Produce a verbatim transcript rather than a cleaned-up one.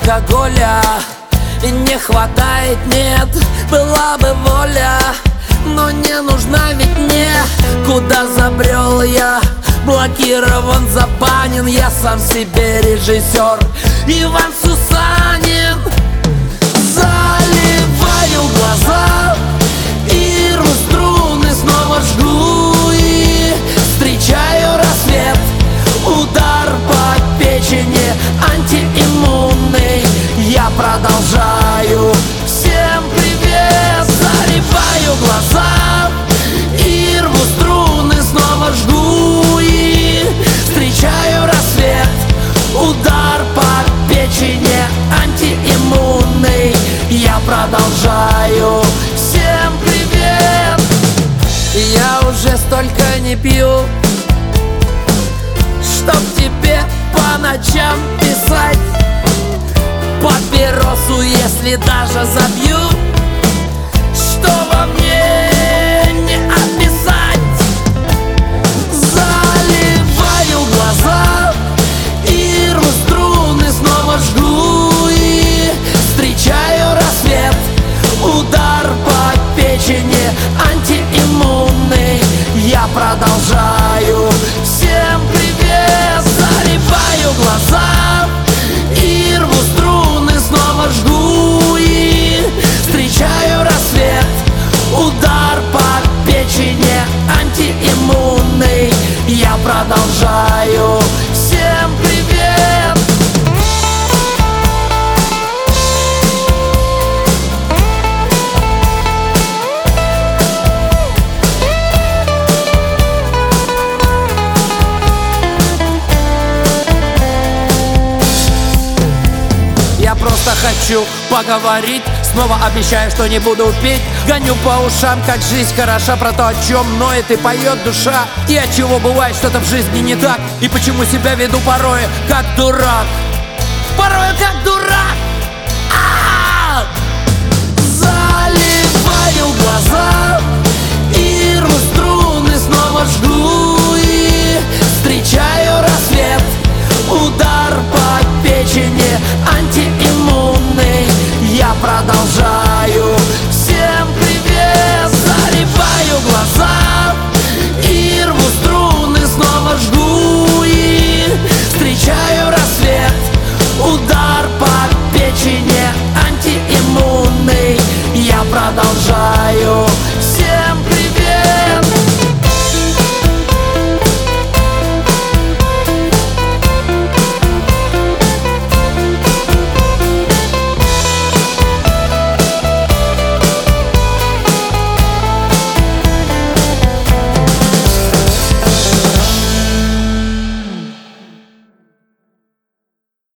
алкоголя. И не хватает, нет, была бы воля, но не нужна ведь мне. Куда забрел я? Блокирован, забанен, я сам себе режиссер Иван Сусанин. Заливаю глаза и рву струны, снова жгу и встречаю рассвет. Удар по печени антииммунный, я продолжаю. Всем привет! Заливаю глаза и рву струны, снова жгу и встречаю рассвет. Удар по печени антииммунный, я продолжаю. Всем привет! Я уже столько не пью, чтоб тебе по ночам писать папиросу, если даже забью, что во мне не описать. Заливаю глаза и рву струны, снова жгу и встречаю рассвет. Удар по печени антииммунный, я продолжаю. Всем привет! Заливаю глаза и рву струны, снова жгу и встречаю рассвет. Удар по печени антииммунный, я продолжаю. Всем привет! Я просто хочу поговорить, снова обещаю, что не буду пить. Гоню по ушам, как жизнь хороша, про то, о чем ноет и поет душа. И от чего бывает что-то в жизни не так, и почему себя веду порой как дурак. Порой как дурак. А-а-а! Заливаю глаза и рву струны, снова жгу и встречаю рассвет. Удар по печени антииммунный, я продолжаю. Всем привет! Заливаю глаза и рву струны, снова жгу и встречаю рассвет. Удар по печени антииммунный, я продолжаю.